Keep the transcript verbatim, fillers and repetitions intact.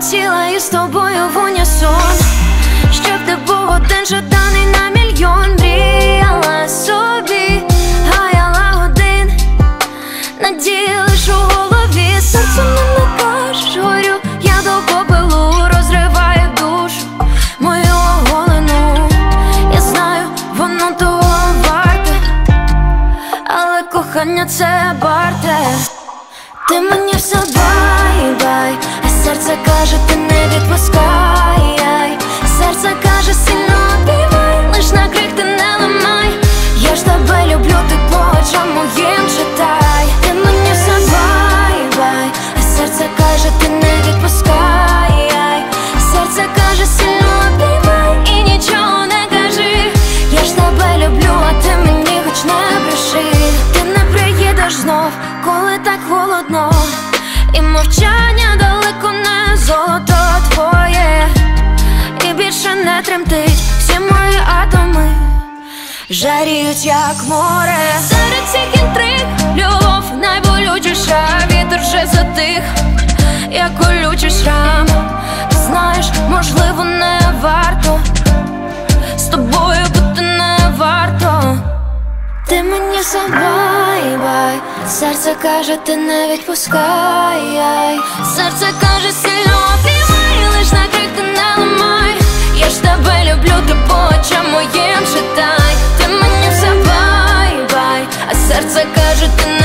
хотіла із тобою в унісон, щоб ти був один жаданий на мільйон. Мріяла собі, гаяла годин, надії лиш у голові. Серцем не накажеш, горю я до попелу, розриває душу мою оголену. Я знаю, воно того варте, але кохання це варте. Ти мені все бай-бай, а серце каже, ти не відпускай. Серце каже, сильно обіймай, лиш на крик ти не ламай. Я ж тебе люблю, ти по очам моїм читай. Ти мені все бай-бай, а серце каже, ти не відпускай. Серце каже, сильно обіймай і нічого не кажи. Я ж тебе люблю, а ти мені хоч не бреши. Ти не приїдеш знов, коли так холодно, і мовчання далеко не золото твоє. І більше не тремтить, всі мої атоми жаріють як море. Серед цих інтриг любов найболючіша, вітер вже затих, як колючий шрам. Ти знаєш, можливо не варто з тобою бути не варто. Ти мені все бай-бай, серце каже, ти не відпускай. Серце каже, сильно обіймай, лиш на крик ти не ламай. Я ж тебе люблю, ти по очам моїм читай. Ти мені все бай-бай, а серце каже, ти не